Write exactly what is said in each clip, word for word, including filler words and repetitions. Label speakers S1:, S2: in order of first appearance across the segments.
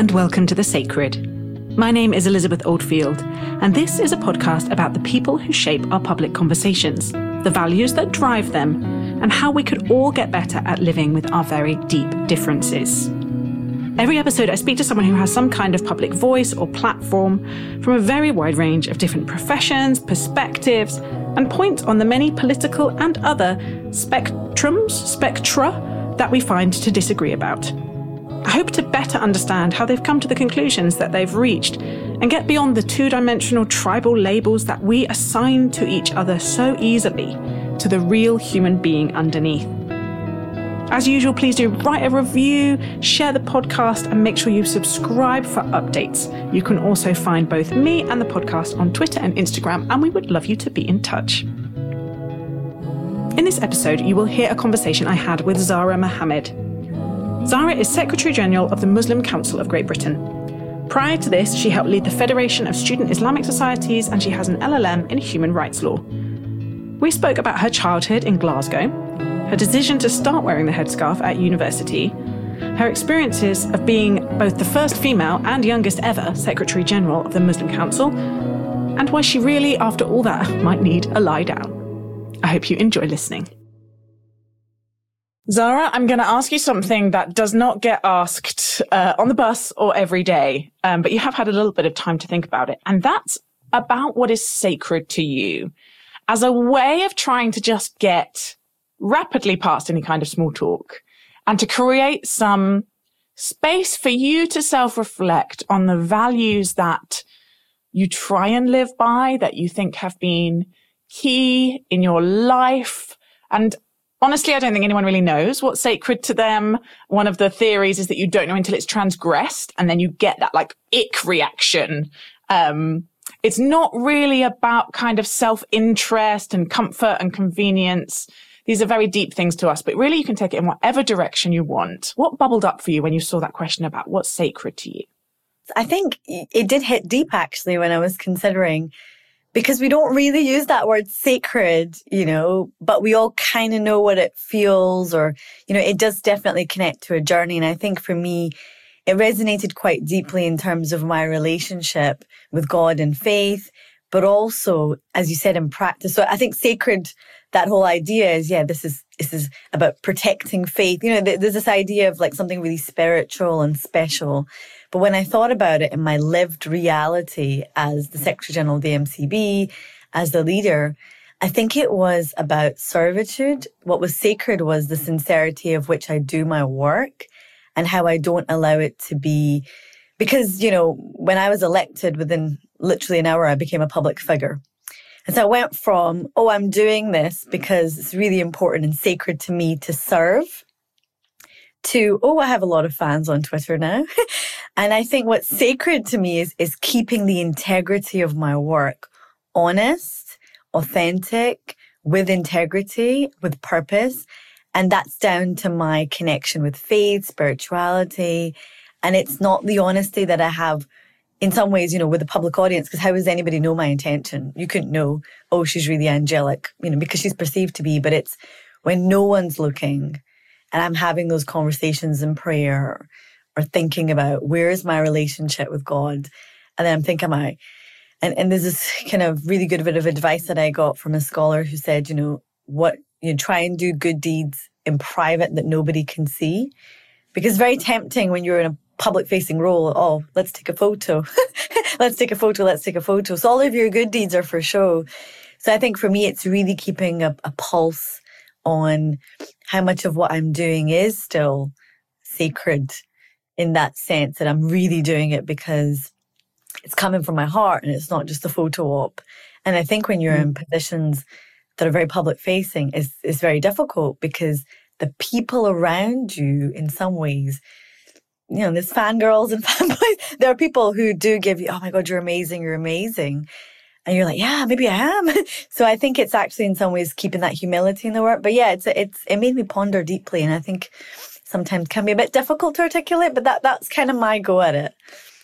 S1: and welcome to The Sacred. My name is Elizabeth Oldfield, and this is a podcast about the people who shape our public conversations, the values that drive them, and how we could all get better at living with our very deep differences. Every episode, I speak to someone who has some kind of public voice or platform from a very wide range of different professions, perspectives, and point on the many political and other spectrums, spectra, that we find to disagree about. I hope to better understand how they've come to the conclusions that they've reached and get beyond the two-dimensional tribal labels that we assign to each other so easily to the real human being underneath. As usual, please do write a review, share the podcast, and make sure you subscribe for updates. You can also find both me and the podcast on Twitter and Instagram, and we would love you to be in touch. In this episode, you will hear a conversation I had with Zahra Mohammed. Zahra is Secretary General of the Muslim Council of Great Britain. Prior to this, she helped lead the Federation of Student Islamic Societies, and she has an L L M in human rights law. We spoke about her childhood in Glasgow, her decision to start wearing the headscarf at university, her experiences of being both the first female and youngest ever Secretary General of the Muslim Council, and why she really, after all that, might need a lie down. I hope you enjoy listening. Zahra, I'm going to ask you something that does not get asked uh, on the bus or every day, um, but you have had a little bit of time to think about it. And that's about what is sacred to you as a way of trying to just get rapidly past any kind of small talk and to create some space for you to self-reflect on the values that you try and live by, that you think have been key in your life. And honestly, I don't think anyone really knows what's sacred to them. One of the theories is that you don't know until it's transgressed, and then you get that like ick reaction. Um, it's not really about kind of self-interest and comfort and convenience. These are very deep things to us, but really you can take it in whatever direction you want. What bubbled up for you when you saw that question about what's sacred to you?
S2: I think it did hit deep actually when I was considering, because we don't really use that word sacred, you know, but we all kind of know what it feels, or, you know, it does definitely connect to a journey. And I think for me, it resonated quite deeply in terms of my relationship with God and faith, but also, as you said, in practice. So I think sacred, that whole idea is, yeah, this is, this is about protecting faith. You know, there's this idea of like something really spiritual and special. But when I thought about it in my lived reality as the Secretary General of the M C B, as the leader, I think it was about servitude. What was sacred was the sincerity of which I do my work and how I don't allow it to be, because, you know, when I was elected, within literally an hour, I became a public figure. And so I went from, oh, I'm doing this because it's really important and sacred to me to serve, to, oh, I have a lot of fans on Twitter now. And I think what's sacred to me is, is keeping the integrity of my work honest, authentic, with integrity, with purpose. And that's down to my connection with faith, spirituality. And it's not the honesty that I have in some ways, you know, with the public audience, because how does anybody know my intention? You couldn't know, oh, she's really angelic, you know, because she's perceived to be. But it's when no one's looking and I'm having those conversations in prayer, or thinking about where is my relationship with God? And then I'm thinking, am I? And, and there's this kind of really good bit of advice that I got from a scholar who said, you know, what, you know, try and do good deeds in private that nobody can see. Because it's very tempting when you're in a public facing role. Oh, let's take a photo. let's take a photo. Let's take a photo. So all of your good deeds are for show. So I think for me, it's really keeping a, a pulse on how much of what I'm doing is still sacred, in that sense that I'm really doing it because it's coming from my heart and it's not just a photo op. And I think when you're mm. in positions that are very public facing, it's, it's very difficult because the people around you, in some ways, you know, there's fangirls and fanboys. There are people who do give you, oh my God, you're amazing, you're amazing. And you're like, yeah, maybe I am. So I think it's actually in some ways keeping that humility in the work. But yeah, it's, it's, it made me ponder deeply. And I think sometimes can be a bit difficult to articulate, but that, that's kind of my go at it.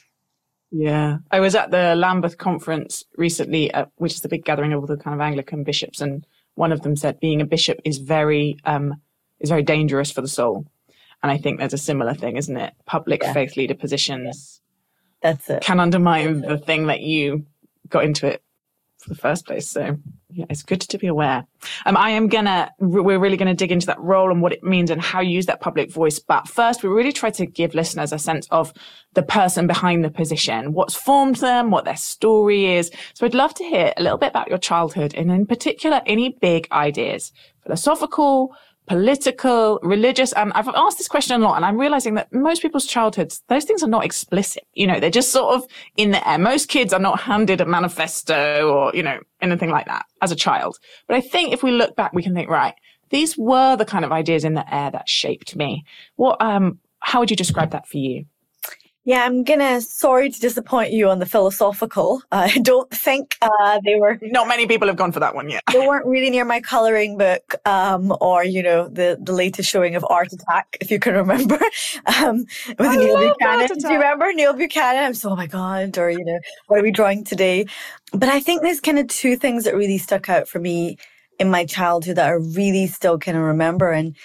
S1: Yeah. I was at the Lambeth conference recently, uh, which is the big gathering of all the kind of Anglican bishops. And one of them said being a bishop is very, um, is very dangerous for the soul. And I think there's a similar thing, isn't it? Public yeah. faith leader positions
S2: yeah. That's it.
S1: can undermine the thing that you got into it for the first place. So yeah, it's good to be aware. Um, I am gonna, we're really gonna dig into that role and what it means and how you use that public voice. But first, we really try to give listeners a sense of the person behind the position, what's formed them, what their story is. So I'd love to hear a little bit about your childhood and in particular, any big ideas, philosophical, political, religious. And I've asked this question a lot, and I'm realizing that most people's childhoods, those things are not explicit. You know, they're just sort of in the air. Most kids are not handed a manifesto or, you know, anything like that as a child. But I think if we look back, we can think, right, these were the kind of ideas in the air that shaped me. What, um, how would you describe that for you?
S2: Yeah, I'm gonna, sorry to disappoint you on the philosophical. Uh, I don't think uh, they were...
S1: Not many people have gone for that one yet.
S2: They weren't really near my colouring book um, or, you know, the, the latest showing of Art Attack, if you can remember, um, with
S1: I
S2: Neil
S1: love
S2: Buchanan. Do you remember Neil Buchanan? I'm so, oh my God, or, you know, what are we drawing today? But I think there's kind of two things that really stuck out for me in my childhood that I really still kind of remember. And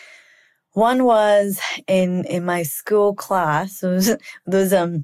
S2: one was in, in my school class. It was, those, um,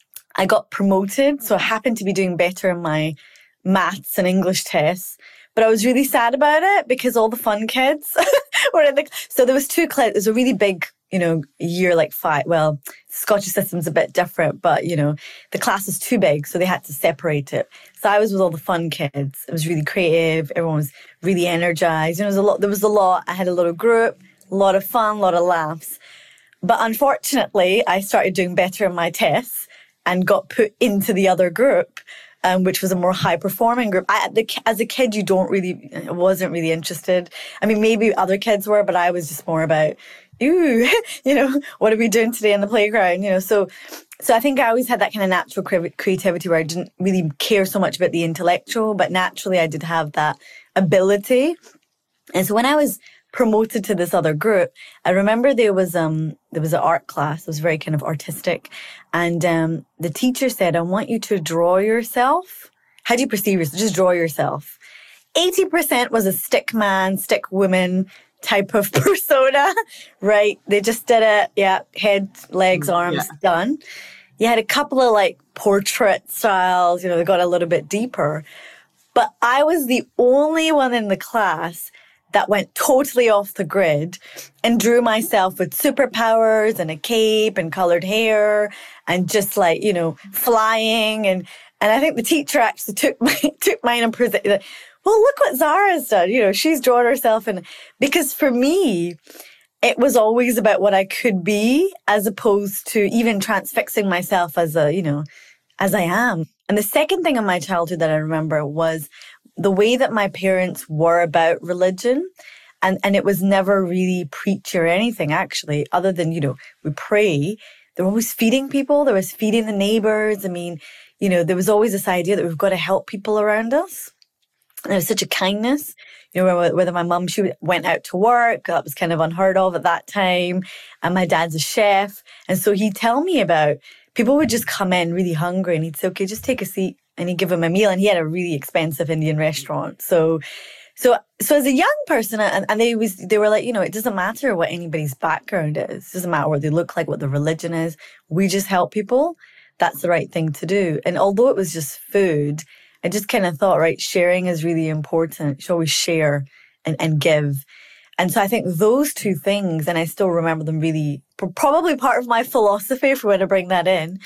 S2: I got promoted. So I happened to be doing better in my maths and English tests, but I was really sad about it because all the fun kids were in the, so there was two classes. It was a really big, you know, year like five. Well, Scottish system's a bit different, but you know, the class was too big. So they had to separate it. So I was with all the fun kids. It was really creative. Everyone was really energized. And it was a lot, there was a lot. I had a little group. A lot of fun, a lot of laughs. But unfortunately, I started doing better in my tests and got put into the other group, um, which was a more high-performing group. I, the, as a kid, you don't really, I wasn't really interested. I mean, maybe other kids were, but I was just more about, ooh, you know, what are we doing today in the playground? You know, so so I think I always had that kind of natural creativity where I didn't really care so much about the intellectual, but naturally I did have that ability. And so when I was promoted to this other group, I remember there was um there was an art class. It was very kind of artistic, and um the teacher said, "I want you to draw yourself. How do you perceive yourself? Just draw yourself." Eighty percent was a stick man, stick woman type of persona, right? They just did it, yeah, head, legs, arms, yeah. done. You had a couple of like portrait styles, you know, they got a little bit deeper, but I was the only one in the class that went totally off the grid and drew myself with superpowers and a cape and colored hair and just like, you know, flying. And, and I think the teacher actually took my, took mine and presented, well, look what Zara's done. You know, she's drawn herself. And because for me, it was always about what I could be as opposed to even transfixing myself as a, you know, as I am. And the second thing in my childhood that I remember was the way that my parents were about religion. And, and it was never really preachy or anything, actually, other than, you know, we pray. They were always feeding people. There was feeding the neighbors. I mean, you know, there was always this idea that we've got to help people around us. And there was such a kindness, you know, whether my mum, she went out to work, that was kind of unheard of at that time. And my dad's a chef. And so he'd tell me about people would just come in really hungry and he'd say, okay, just take a seat. And he'd give him a meal, and he had a really expensive Indian restaurant. So, so, so as a young person, and, and they was, they were like, you know, it doesn't matter what anybody's background is. It doesn't matter what they look like, what their religion is. We just help people. That's the right thing to do. And although it was just food, I just kind of thought, right, sharing is really important. You should always share and, and give. And so I think those two things, and I still remember them really, probably part of my philosophy, if we want to bring that in,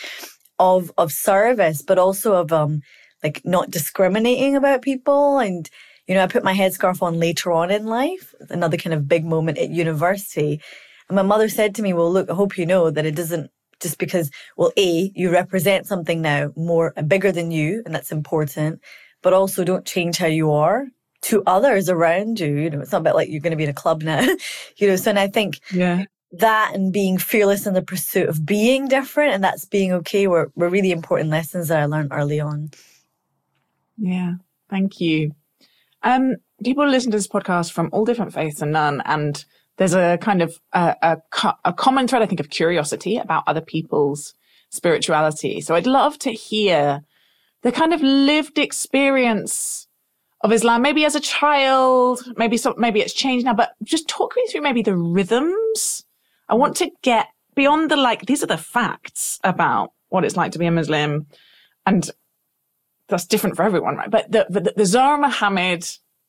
S2: of of service, but also of um like not discriminating about people. And, you know, I put my headscarf on later on in life, another kind of big moment at university. And my mother said to me, well, look, I hope you know that it doesn't just because, well, A, you represent something now more bigger than you, and that's important, but also don't change how you are to others around you. You know, it's not about like you're going to be in a club now, you know, so and I think
S1: yeah.
S2: that and being fearless in the pursuit of being different, and that's being okay, were, were really important lessons that I learned early on.
S1: Yeah, thank you. Um, people listen to this podcast from all different faiths and none, and there's a kind of a, a, a common thread, I think, of curiosity about other people's spirituality. So I'd love to hear the kind of lived experience of Islam, maybe as a child, maybe so, maybe it's changed now, but just talk me through maybe the rhythms I want to get beyond the, like, these are the facts about what it's like to be a Muslim. And that's different for everyone, right? But the, the, the Zahra Muhammad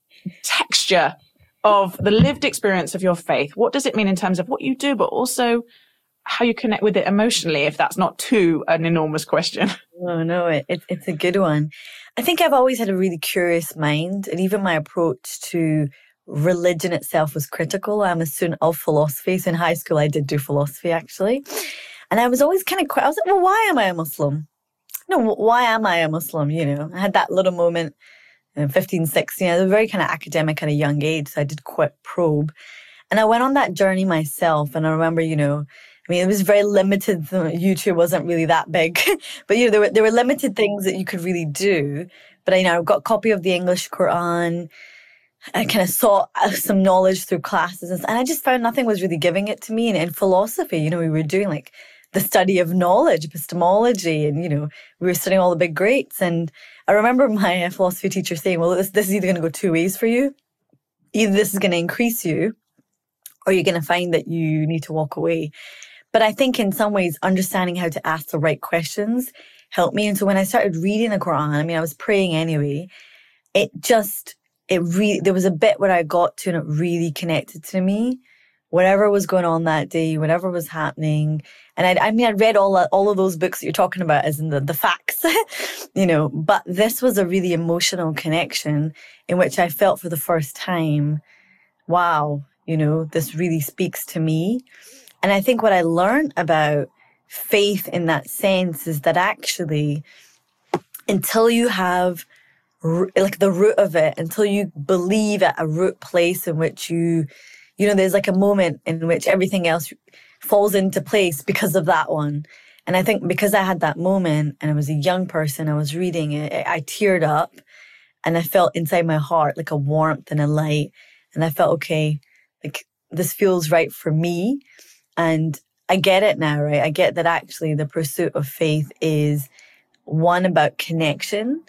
S1: texture of the lived experience of your faith, what does it mean in terms of what you do, but also how you connect with it emotionally, if that's not too an enormous question?
S2: Oh, no, it, it, it's a good one. I think I've always had a really curious mind, and even my approach to religion itself was critical. I'm a student of philosophy. So in high school, I did do philosophy, actually. And I was always kind of, I was like, well, why am I a Muslim? No, why am I a Muslim? You know, I had that little moment in fifteen, sixteen. I was very kind of academic at a young age. So I did quite probe. And I went on that journey myself. And I remember, you know, I mean, it was very limited. YouTube wasn't really that big. But, you know, there were, there were limited things that you could really do. But I, you know, I got a copy of the English Quran. I kind of sought some knowledge through classes. And I just found nothing was really giving it to me. And in philosophy, you know, we were doing like the study of knowledge, epistemology, and, you know, we were studying all the big greats. And I remember my philosophy teacher saying, well, this, this is either going to go two ways for you. Either this is going to increase you, or you're going to find that you need to walk away. But I think in some ways, understanding how to ask the right questions helped me. And so when I started reading the Quran, I mean, I was praying anyway, it just, it really, there was a bit where I got to and it really connected to me. Whatever was going on that day, whatever was happening. And I, I mean, I read all, all of those books that you're talking about as in the, the facts, you know, but this was a really emotional connection in which I felt for the first time, wow, you know, this really speaks to me. And I think what I learned about faith in that sense is that actually, until you have like the root of it, until you believe at a root place in which you, you know, there's like a moment in which everything else falls into place because of that one. And I think because I had that moment and I was a young person, I was reading it, I teared up and I felt inside my heart like a warmth and a light. And I felt, okay, like this feels right for me. And I get it now, right? I get that actually the pursuit of faith is one about connection,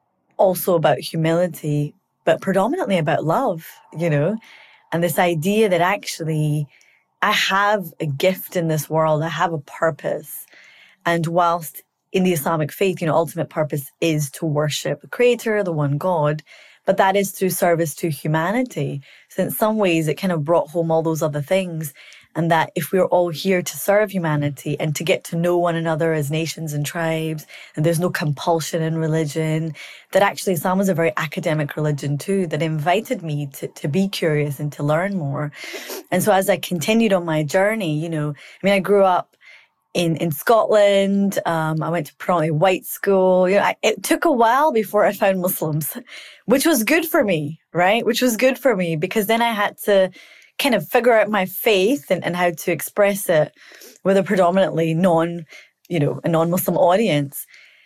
S2: also about humility, but predominantly about love, you know? And this idea that actually I have a gift in this world, I have a purpose. And whilst in the Islamic faith, you know, ultimate purpose is to worship the Creator, the one God, but that is through service to humanity. So in some ways, it kind of brought home all those other things. And that if we're all here to serve humanity and to get to know one another as nations and tribes, and there's no compulsion in religion, that actually Islam was a very academic religion too, that invited me to, to be curious and to learn more. And so as I continued on my journey, you know, I mean, I grew up in, in Scotland. Um, I went to predominantly white school. You know, I, it took a while before I found Muslims, which was good for me, right? Which was good for me because then I had to kind of figure out my faith and, and how to express it with a predominantly non, you know, a non-Muslim audience.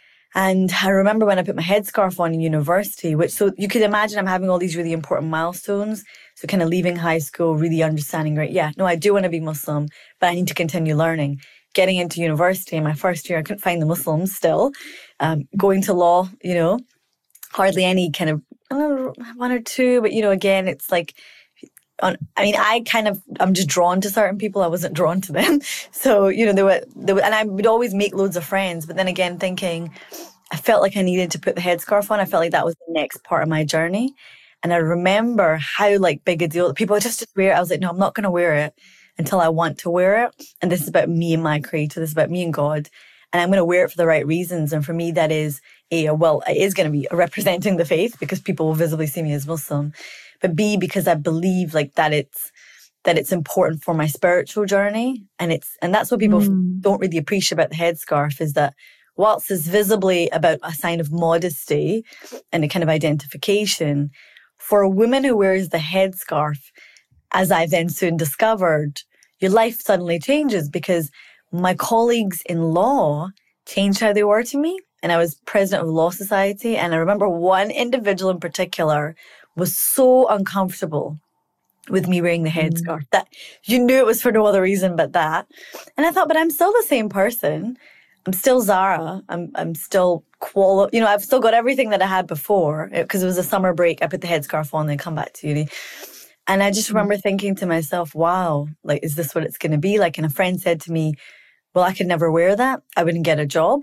S2: And I remember when I put my headscarf on in university, which, so you could imagine I'm having all these really important milestones. So kind of leaving high school, really understanding, right, yeah, no, I do want to be Muslim, but I need to continue learning. Getting into university in my first year, I couldn't find the Muslims still. Um, going to law, you know, hardly any kind of, I don't know, one or two, but, you know, again, it's like, On, I mean, I kind of, I'm just drawn to certain people. I wasn't drawn to them. So, you know, there were, there were, and I would always make loads of friends. But then again, thinking, I felt like I needed to put the headscarf on. I felt like that was the next part of my journey. And I remember how like big a deal people just, just wear it. I was like, no, I'm not going to wear it until I want to wear it. And this is about me and my creator. This is about me and God. And I'm going to wear it for the right reasons. And for me, that is a, well, it is going to be representing the faith because people will visibly see me as Muslim. But B, because I believe like that it's, that it's important for my spiritual journey. And it's, and that's what people mm. don't really appreciate about the headscarf is that whilst it's visibly about a sign of modesty and a kind of identification, for a woman who wears the headscarf, as I then soon discovered, your life suddenly changes because my colleagues in law changed how they were to me. And I was president of the Law Society. And I remember one individual in particular was so uncomfortable with me wearing the headscarf mm. that you knew it was for no other reason but that. And I thought, but I'm still the same person. I'm still Zahra. I'm I'm still quali- You know, I've still got everything that I had before because it, it was a summer break. I put the headscarf on and come back to uni. And I just remember thinking to myself, wow, like, is this what it's going to be like? And a friend said to me, well, I could never wear that. I wouldn't get a job.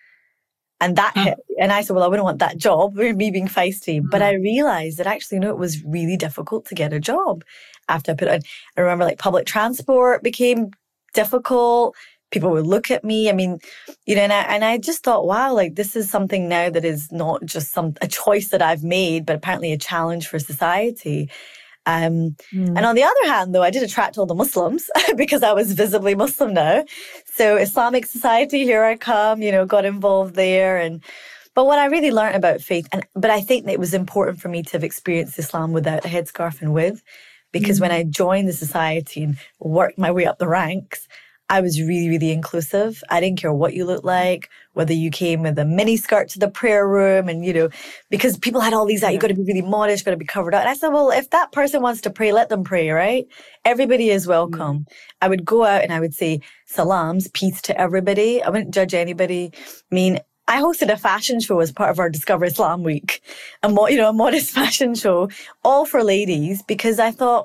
S2: And that
S1: Mm.
S2: hit. And I said, well, I wouldn't want that job, me being feisty. Mm. But I realized that actually, no, it was really difficult to get a job after I put it on. I remember like public transport became difficult. People would look at me. I mean, you know, and I, and I just thought, wow, like this is something now that is not just some a choice that I've made, but apparently a challenge for society. Um, mm. And on the other hand, though, I did attract all the Muslims because I was visibly Muslim now. So Islamic society, here I come, you know, got involved there. And but what I really learned about faith, and but I think that it was important for me to have experienced Islam without a headscarf and with, because mm. when I joined the society and worked my way up the ranks, I was really, really inclusive. I didn't care what you looked like, whether you came with a mini skirt to the prayer room and, you know, because people had all these, like, you got to be really modest, got to be covered up. And I said, well, if that person wants to pray, let them pray, right? Everybody is welcome. Mm. I would go out and I would say salams, peace to everybody. I wouldn't judge anybody. I mean, I hosted a fashion show as part of our Discover Islam Week, a mo- you know, a modest fashion show, all for ladies, because I thought,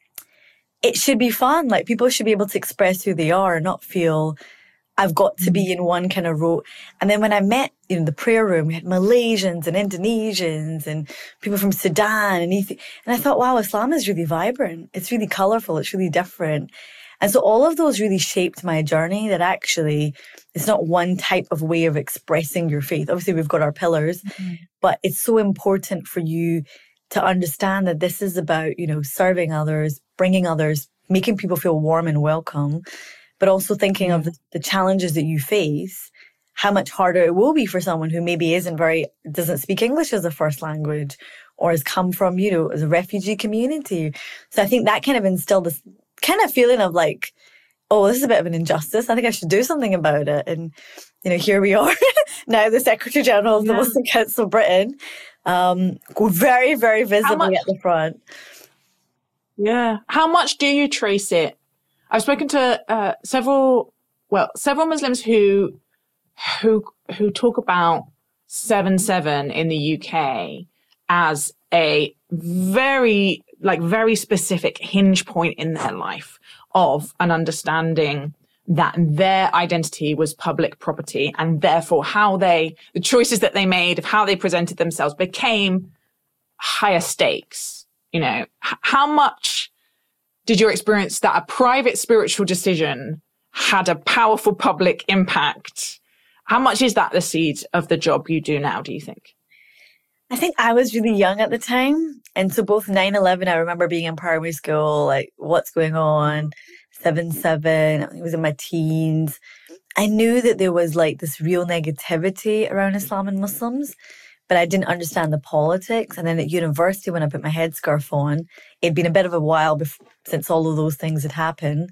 S2: it should be fun. Like people should be able to express who they are and not feel I've got to be in one kind of row. And then when I met, you know, the prayer room, we had Malaysians and Indonesians and people from Sudan and Ethiopia. And I thought, wow, Islam is really vibrant. It's really colorful. It's really different. And so all of those really shaped my journey, that actually it's not one type of way of expressing your faith. Obviously, we've got our pillars, mm-hmm. but it's so important for you to understand that this is about, you know, serving others, bringing others, making people feel warm and welcome, but also thinking mm. of the, the challenges that you face, how much harder it will be for someone who maybe isn't very, doesn't speak English as a first language or has come from, you know, as a refugee community. So I think that kind of instilled this kind of feeling of like, oh, this is a bit of an injustice. I think I should do something about it. And, you know, here we are now, the Secretary General of the yeah. Muslim Council of Britain, um, go very, very visibly much, at the front.
S1: Yeah. How much do you trace it? I've spoken to uh, several, well, several Muslims who, who, who talk about seven seven in the U K as a very, like very specific hinge point in their life of an understanding that their identity was public property, and therefore how they, the choices that they made of how they presented themselves became higher stakes. You know, H- how much did you experience that a private spiritual decision had a powerful public impact? How much is that the seed of the job you do now, do you think?
S2: I think I was really young at the time. And so both nine eleven, I remember being in primary school, like, what's going on? seven seven, I was in my teens. I knew that there was like this real negativity around Islam and Muslims, but I didn't understand the politics. And then at university, when I put my headscarf on, it'd been a bit of a while before, since all of those things had happened.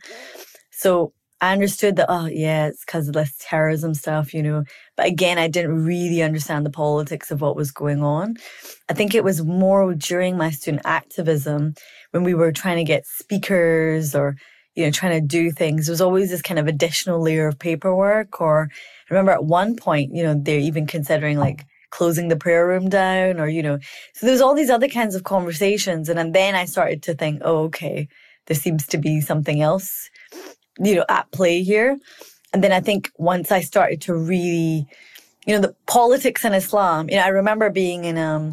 S2: So I understood that, oh, yeah, it's because of this terrorism stuff, you know. But again, I didn't really understand the politics of what was going on. I think it was more during my student activism when we were trying to get speakers or, you know, trying to do things. There was always this kind of additional layer of paperwork. Or I remember at one point, you know, they're even considering like closing the prayer room down or, you know, so there's all these other kinds of conversations. And then I started to think, oh, okay, there seems to be something else, you know, at play here. And then I think once I started to really, you know, the politics in Islam, you know, I remember being in um,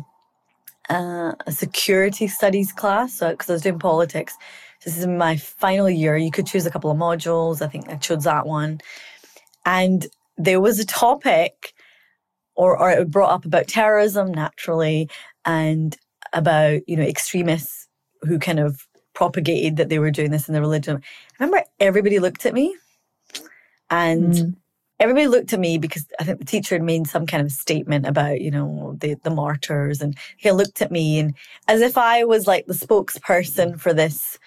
S2: uh, a security studies class, so because I was doing politics. This is my final year. You could choose a couple of modules. I think I chose that one. And there was a topic, or, or it brought up about terrorism, naturally, and about, you know, extremists who kind of propagated that they were doing this in the religion. I remember everybody looked at me and mm. everybody looked at me because I think the teacher had made some kind of statement about, you know, the, the martyrs, and he looked at me and as if I was like the spokesperson for this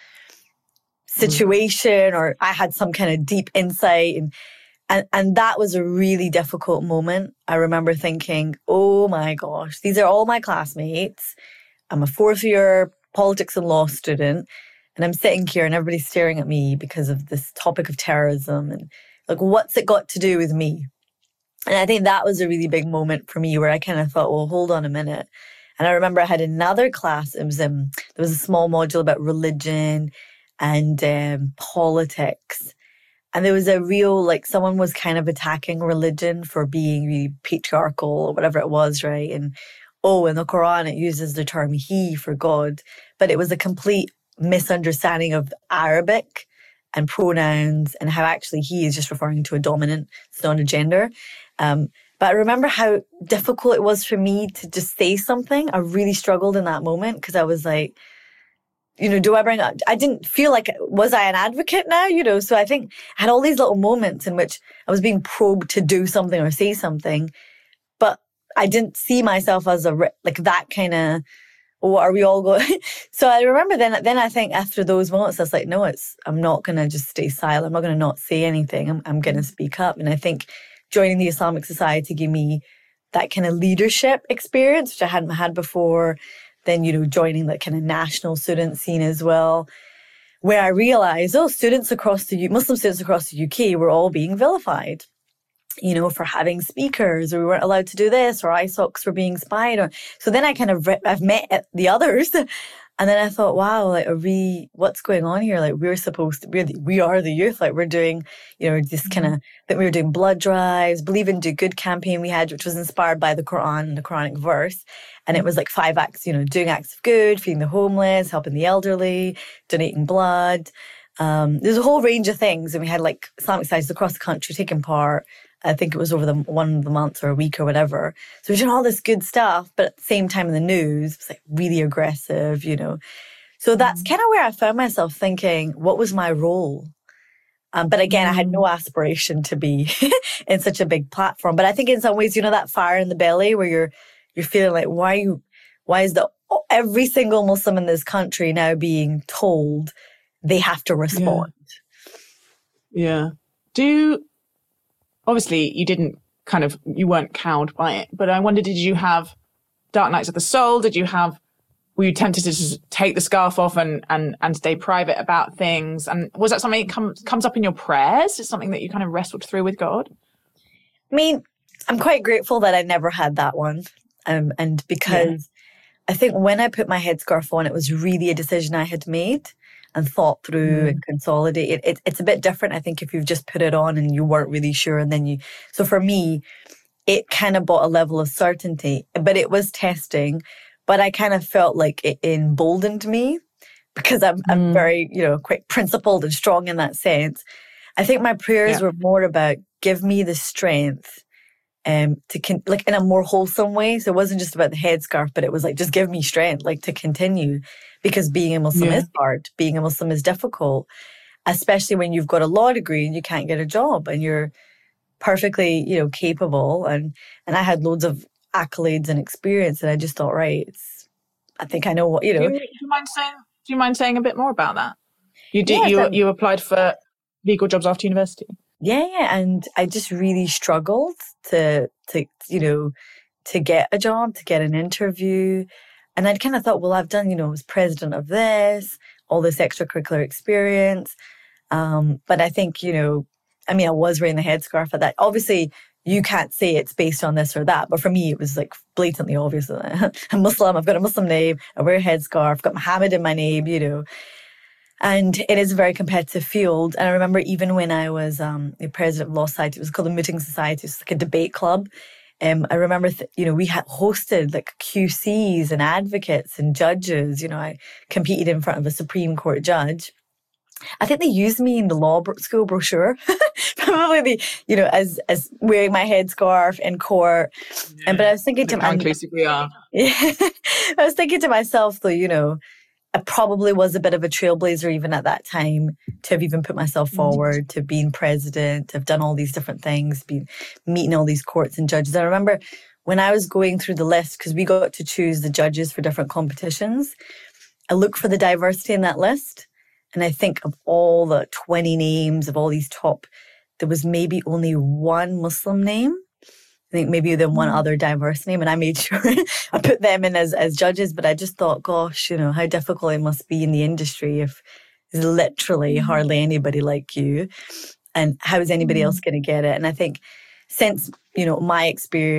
S2: situation, or I had some kind of deep insight. And, and, and that was a really difficult moment. I remember thinking, oh my gosh, these are all my classmates. I'm a fourth year politics and law student, and I'm sitting here and everybody's staring at me because of this topic of terrorism. And like, what's it got to do with me? And I think that was a really big moment for me where I kind of thought, well, hold on a minute. And I remember I had another class. It was, um, there was a small module about religion and um, politics. And there was a real, like, someone was kind of attacking religion for being really patriarchal or whatever it was, right? And, oh, in the Quran, it uses the term he for God. But it was a complete misunderstanding of Arabic and pronouns and how actually he is just referring to a dominant, it's not a gender. Um, but I remember how difficult it was for me to just say something. I really struggled in that moment because I was like, you know, do I bring up, I didn't feel like, was I an advocate now? You know, so I think I had all these little moments in which I was being probed to do something or say something, but I didn't see myself as a, like that kind of, or are we all going? So I remember then, then I think after those moments, I was like, no, it's, I'm not going to just stay silent. I'm not going to not say anything. I'm, I'm going to speak up. And I think joining the Islamic Society gave me that kind of leadership experience, which I hadn't had before. Then, you know, joining that kind of national student scene as well, where I realized, oh, students across the, U- Muslim students across the U K were all being vilified, you know, for having speakers, or we weren't allowed to do this, or I SOCs were being spied on. So then I kind of, re- I've met the others. And then I thought, wow, like, are we, what's going on here? Like, we're supposed to, we're the, we are the youth. Like, we're doing, you know, this kind of, that we were doing blood drives, Believe in Do Good campaign we had, which was inspired by the Quran and the Quranic verse. And it was like five acts, you know, doing acts of good, feeding the homeless, helping the elderly, donating blood. Um, there's a whole range of things. And we had like Islamic Societies across the country taking part. I think it was over the one of the months or a week or whatever. So we're doing all this good stuff, but at the same time in the news, it was like really aggressive, you know. So that's kind of where I found myself thinking, what was my role? Um, but again, I had no aspiration to be in such a big platform. But I think in some ways, you know, that fire in the belly where you're you're feeling like, why are you, why is the every single Muslim in this country now being told they have to respond?
S1: Yeah. yeah. Do Obviously, you didn't kind of, you weren't cowed by it, but I wonder, did you have dark nights of the soul? Did you have, were you tempted to just take the scarf off and, and, and stay private about things? And was that something that comes, comes up in your prayers? Is something that you kind of wrestled through with God?
S2: I mean, I'm quite grateful that I never had that one. Um, and because yeah. I think when I put my headscarf on, it was really a decision I had made and thought through mm. and consolidated. It, it's a bit different, I think, if you've just put it on and you weren't really sure. And then you, so for me, it kind of brought a level of certainty, but it was testing. But I kind of felt like it emboldened me because I'm, mm. I'm very, you know, quite principled and strong in that sense. I think my prayers yeah. were more about give me the strength um, to, con- like in a more wholesome way. So it wasn't just about the headscarf, but it was like, just give me strength, like to continue. Because being a Muslim yeah. is hard. Being a Muslim is difficult, especially when you've got a law degree and you can't get a job and you're perfectly, you know, capable. And, and I had loads of accolades and experience. And I just thought, right, it's, I think I know what, you know.
S1: Do you, do you mind saying, do you mind saying a bit more about that? You did,
S2: yeah,
S1: you,
S2: so,
S1: you applied for legal jobs after university?
S2: Yeah, yeah. And I just really struggled to, to, you know, to get a job, to get an interview. And I'd kind of thought, well, I've done, you know, I was president of this, all this extracurricular experience. Um, but I think, you know, I mean, I was wearing the headscarf at that. Obviously, you can't say it's based on this or that. But for me, it was like blatantly obvious. I'm Muslim. I've got a Muslim name. I wear a headscarf. I've got Muhammad in my name, you know. And it is a very competitive field. And I remember even when I was um, the president of Law Society, it was called the Mooting Society. It was like a debate club. Um, I remember, th- you know, we had hosted like Q Cs and advocates and judges. You know, I competed in front of a Supreme Court judge. I think they used me in the law bro- school brochure, probably, the, you know, as as wearing my headscarf in court. Yeah. And but I was thinking to myself,
S1: inclusive we are.
S2: Yeah, I was thinking to myself though, you know, I probably was a bit of a trailblazer even at that time to have even put myself forward, to being president, to have done all these different things, been meeting all these courts and judges. I remember when I was going through the list, because we got to choose the judges for different competitions, I looked for the diversity in that list. And I think of all the twenty names of all these top, there was maybe only one Muslim name. I think maybe then one other diverse name, and I made sure I put them in as, as judges. But I just thought, gosh, you know, how difficult it must be in the industry if there's literally mm-hmm. hardly anybody like you. And how is anybody mm-hmm. else going to get it? And I think since, you know, my experience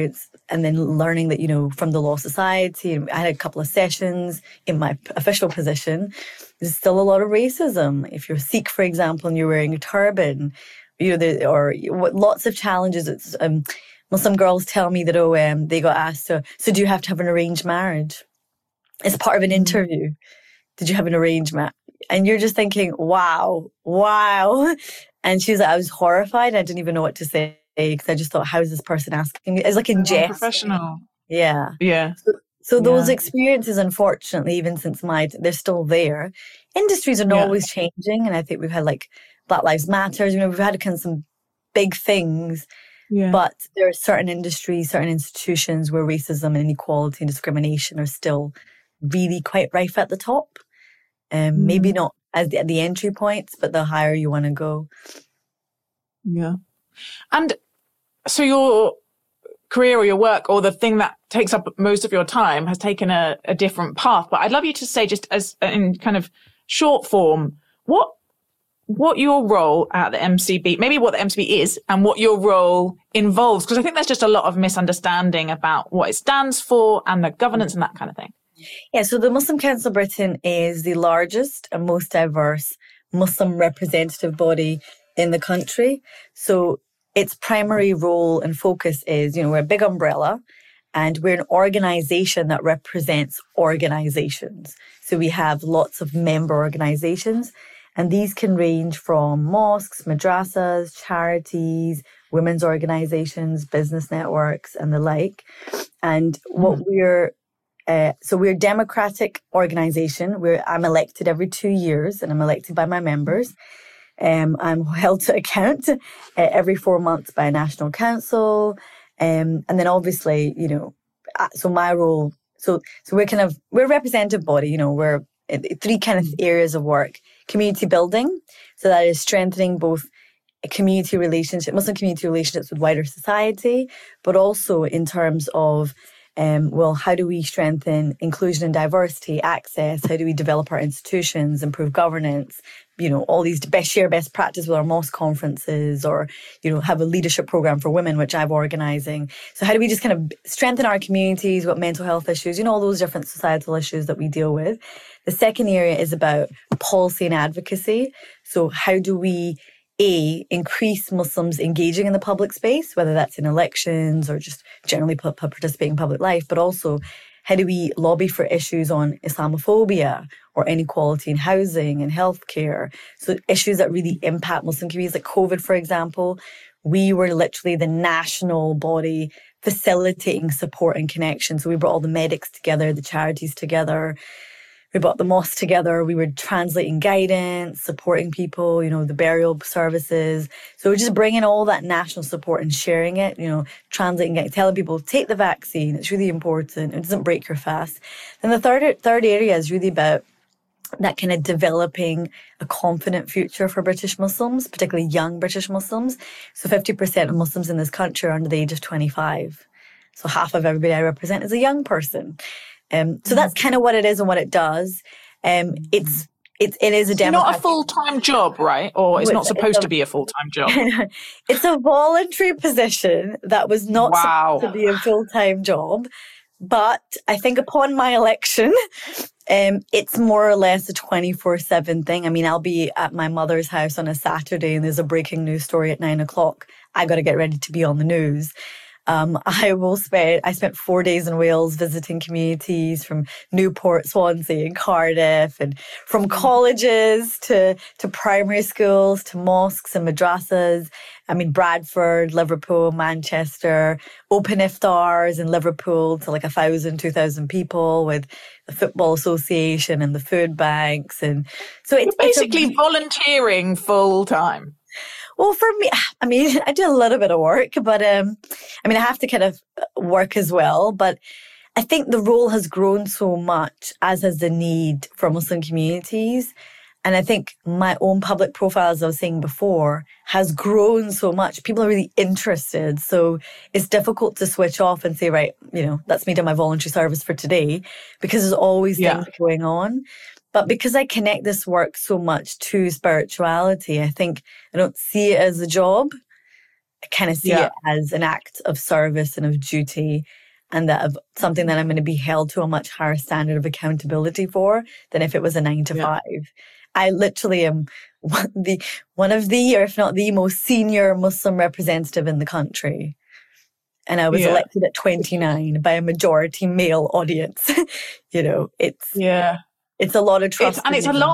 S2: and then learning that, you know, from the Law Society, and I had a couple of sessions in my official position, there's still a lot of racism. If you're Sikh, for example, and you're wearing a turban, you know, there, or lots of challenges. It's, um, Muslim girls tell me that, oh, um, they got asked, so, so do you have to have an arranged marriage? As part of an interview. Did you have an arranged marriage? And you're just thinking, wow, wow. And she was like, I was horrified. I didn't even know what to say because I just thought, how is this person asking me? It's like in jest.
S1: Professional.
S2: Yeah.
S1: Yeah.
S2: So, so those
S1: yeah.
S2: experiences, unfortunately, even since my, they're still there. Industries are not
S1: yeah.
S2: always changing. And I think we've had like Black Lives Matter, you know, we've had kind of some big things. Yeah. But there are certain industries, certain institutions where racism and inequality and discrimination are still really quite rife at the top. Um, mm. Maybe not as the, at the entry points, but the higher you want to go.
S1: Yeah. And so your career or your work or the thing that takes up most of your time has taken a, a different path. But I'd love you to say, just as in kind of short form, what what your role at the M C B, maybe what the M C B is and what your role involves, because I think there's just a lot of misunderstanding about what it stands for and the governance and that kind of thing.
S2: Yeah, so the Muslim Council of Britain is the largest and most diverse Muslim representative body in the country. So its primary role and focus is, you know, we're a big umbrella and we're an organization that represents organizations. So we have lots of member organizations, and these can range from mosques, madrasas, charities, women's organizations, business networks, and the like. And what mm. we're Uh, so we're a democratic organization. We're, I'm elected every two years and I'm elected by my members. Um, I'm held to account uh, every four months by a national council. Um, and then obviously, you know, so my role, so, so we're kind of, we're a representative body, you know, we're three kind of areas of work. Community building. So that is strengthening both community relationship, Muslim community relationships with wider society, but also in terms of Um, well, how do we strengthen inclusion and diversity, access? How do we develop our institutions, improve governance? You know, all these best share best practice with our mosque conferences, or, you know, have a leadership program for women, which I'm organizing. So how do we just kind of strengthen our communities, what mental health issues, you know, all those different societal issues that we deal with. The second area is about policy and advocacy. So how do we A, increase Muslims engaging in the public space, whether that's in elections or just generally p- p- participating in public life, but also how do we lobby for issues on Islamophobia or inequality in housing and healthcare? So issues that really impact Muslim communities, like COVID, for example. We were literally the national body facilitating support and connection. So we brought all the medics together, the charities together. We brought the mosque together. We were translating guidance, supporting people, you know, the burial services. So we're just bringing all that national support and sharing it, you know, translating, telling people, take the vaccine. It's really important. It doesn't break your fast. Then the third, third area is really about that kind of developing a confident future for British Muslims, particularly young British Muslims. So fifty percent of Muslims in this country are under the age of twenty-five. So half of everybody I represent is a young person. Um, so that's kind of what it is and what it does. Um, it's, it's, it is a
S1: demo. It's not a full-time job, right? Or it's, it's not supposed a, to be a full-time job.
S2: It's a voluntary position that was not
S1: wow.
S2: supposed to be a full-time job. But I think upon my election, um, it's more or less a twenty-four seven thing. I mean, I'll be at my mother's house on a Saturday and there's a breaking news story at nine o'clock. I got to get ready to be on the news. Um, I will spend, I spent four days in Wales visiting communities from Newport, Swansea and Cardiff, and from colleges to, to primary schools to mosques and madrasas. I mean, Bradford, Liverpool, Manchester, open iftars in Liverpool to like a thousand, two thousand people with the Football Association and the food banks. And so it's
S1: You're basically
S2: it's a,
S1: volunteering full time.
S2: Well, for me, I mean, I do a little bit of work, but um, I mean, I have to kind of work as well. But I think the role has grown so much, as has the need for Muslim communities. And I think my own public profile, as I was saying before, has grown so much. People are really interested. So it's difficult to switch off and say, right, you know, that's me doing my voluntary service for today, because there's always yeah. things going on. But because I connect this work so much to spirituality, I think I don't see it as a job. I kind of see yeah. it as an act of service and of duty. and that of something that I'm going to be held to a much higher standard of accountability for than if it was a nine to yeah. five. I literally am one of the, one of the, or if not the most senior Muslim representative in the country. And I was yeah. elected at twenty-nine by a majority male audience. You know, it's,
S1: yeah,
S2: it's a lot of trust.
S1: It's, and it's a lot.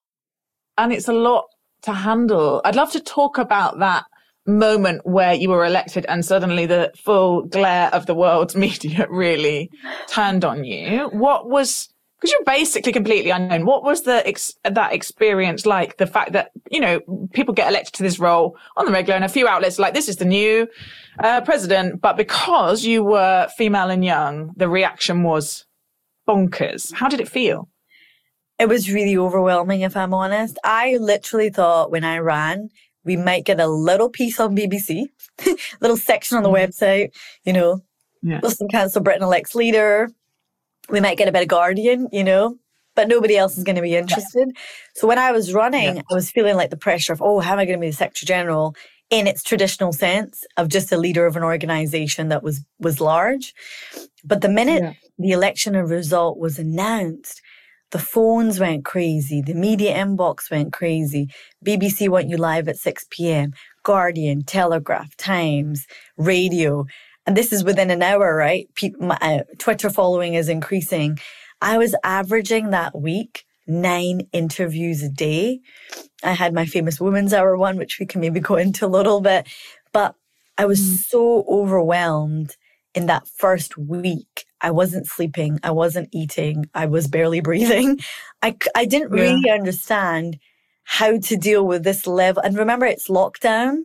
S1: And it's a lot to handle. I'd love to talk about that moment where you were elected and suddenly the full glare of the world's media really turned on you. What was, because you're basically completely unknown, what was the ex- that experience like? The fact that, you know, people get elected to this role on the regular and a few outlets are like, this is the new uh, president. But because you were female and young, the reaction was bonkers. How did it feel?
S2: It was really overwhelming, if I'm honest. I literally thought when I ran, we might get a little piece on B B C, little section on the mm-hmm. website, you know, yeah. Muslim Council Britain elects leader. We might get a bit of Guardian, you know, but nobody else is going to be interested. Yeah. So when I was running, yeah. I was feeling like the pressure of, oh, how am I going to be the Secretary General in its traditional sense of just a leader of an organization that was, was large. But the minute yeah. the election result was announced, the phones went crazy. The media inbox went crazy. B B C want you live at six p.m. Guardian, Telegraph, Times, radio. And this is within an hour, right? People, my, uh, Twitter following is increasing. I was averaging that week nine interviews a day. I had my famous Women's Hour one, which we can maybe go into a little bit. But I was mm. so overwhelmed in that first week. I wasn't sleeping. I wasn't eating. I was barely breathing. I, I didn't really yeah. understand how to deal with this level. And remember, it's lockdown.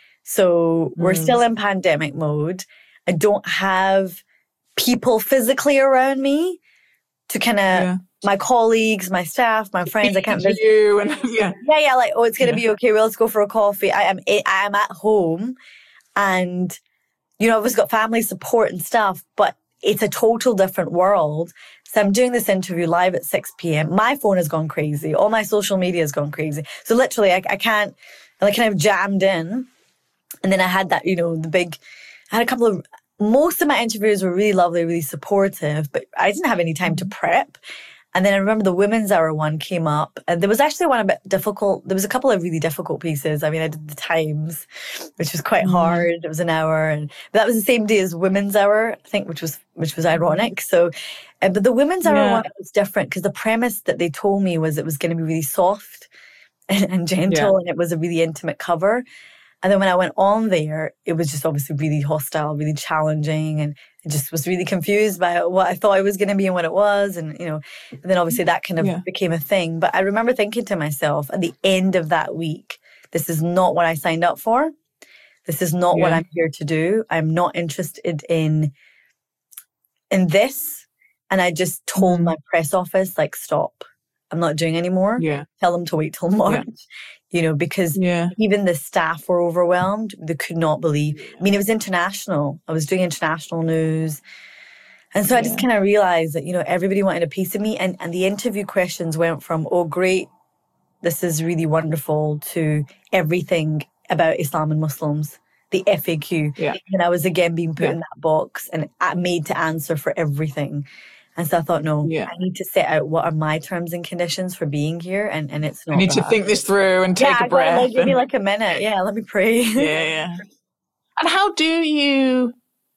S2: So mm. we're still in pandemic mode. I don't have people physically around me to kind of, yeah. my colleagues, my staff, my friends. I can't visit
S1: you. And, yeah.
S2: yeah, yeah. Like, oh, it's going to yeah. be okay. Well, let's go for a coffee. I am, I am at home and, you know, I've always got family support and stuff, but it's a total different world. So I'm doing this interview live at six p.m. My phone has gone crazy. All my social media has gone crazy. So literally, I, I can't, I kind of jammed in. And then I had that, you know, the big, I had a couple of, most of my interviews were really lovely, really supportive, but I didn't have any time to prep. And then I remember the Women's Hour one came up and there was actually one a bit difficult. There was a couple of really difficult pieces. I mean, I did the Times, which was quite hard. It was an hour and but that was the same day as Women's Hour, I think, which was, which was ironic. So, uh, but the Women's Hour yeah. one was different because the premise that they told me was it was going to be really soft and, and gentle yeah. and it was a really intimate cover. And then when I went on there, it was just obviously really hostile, really challenging. And I just was really confused by what I thought it was going to be and what it was. And, you know, and then obviously that kind of yeah. became a thing. But I remember thinking to myself at the end of that week, this is not what I signed up for. This is not yeah. what I'm here to do. I'm not interested in, in this. And I just told mm. my press office, like, stop. I'm not doing anymore. Yeah. Tell them to wait till March. Yeah. You know, because yeah. even the staff were overwhelmed. They could not believe. I mean, it was international. I was doing international news. And so yeah. I just kind of realized that, you know, everybody wanted a piece of me. And, and the interview questions went from, oh, great, this is really wonderful, to everything about Islam and Muslims, the F A Q. Yeah. And I was again being put yeah. in that box and made to answer for everything. And so I thought, no, yeah. I need to set out what are my terms and conditions for being here. And, and it's not
S1: I need
S2: that.
S1: to think this through and take
S2: yeah,
S1: a breath.
S2: Like, give me like a minute. Yeah, let me pray.
S1: yeah, yeah. And how do you,